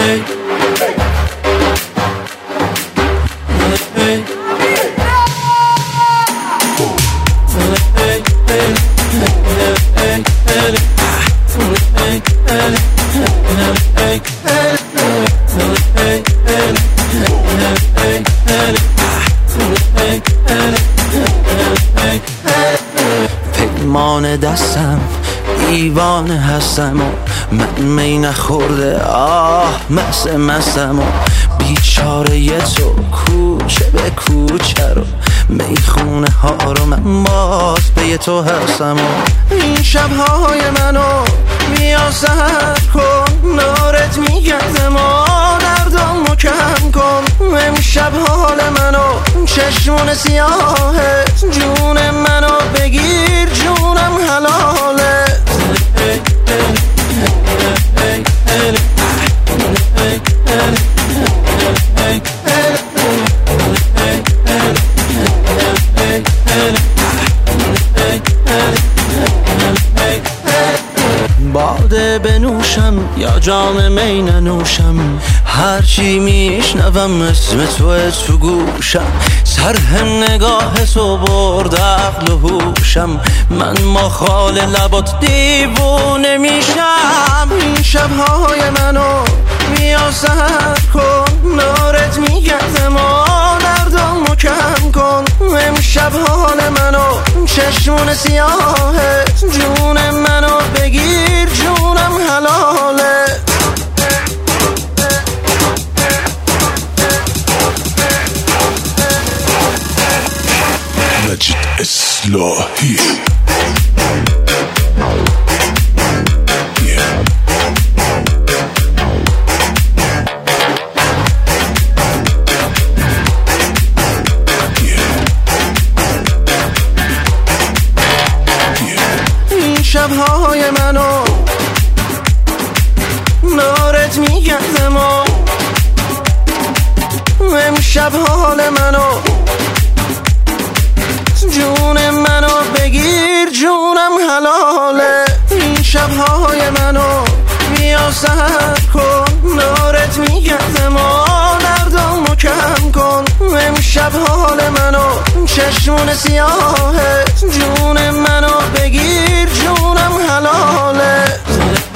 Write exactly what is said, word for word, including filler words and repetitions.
پیمان دستم دیوانه هستم و من می نخورده آه مست مستم و بیچاره تو کوچه به کوچه رو میخونه ها رو من باز به تو هستم و این شبهای منو بیا سهر کن نارت میگردم و دردامو کم کن امشب حال منو چشمون سیاهت جون منو بگیر جونم حلاله باده بنوشم یا جام می ننوشم هرچی میشنوم اسم تو تو گوشم سرح نگاه تو برد عقل و هوشم من مخال لبات دیوونه میشم این شبهای منو بیا سهر کن نارت میگردم و دردامو کم کن امشب حال منو چشمون سیاهت جون منو بگیر جونم حلاله مجید اصلاحی این شبهای منو نارت میگردم و امشب حال منو جون منو بگیر جونم حلاله این شبهای منو بیا سهر کن نارت میگردم و دردامو کم کن امشب حال منو چشمون سیاهت جون منو بگیر جونم حلاله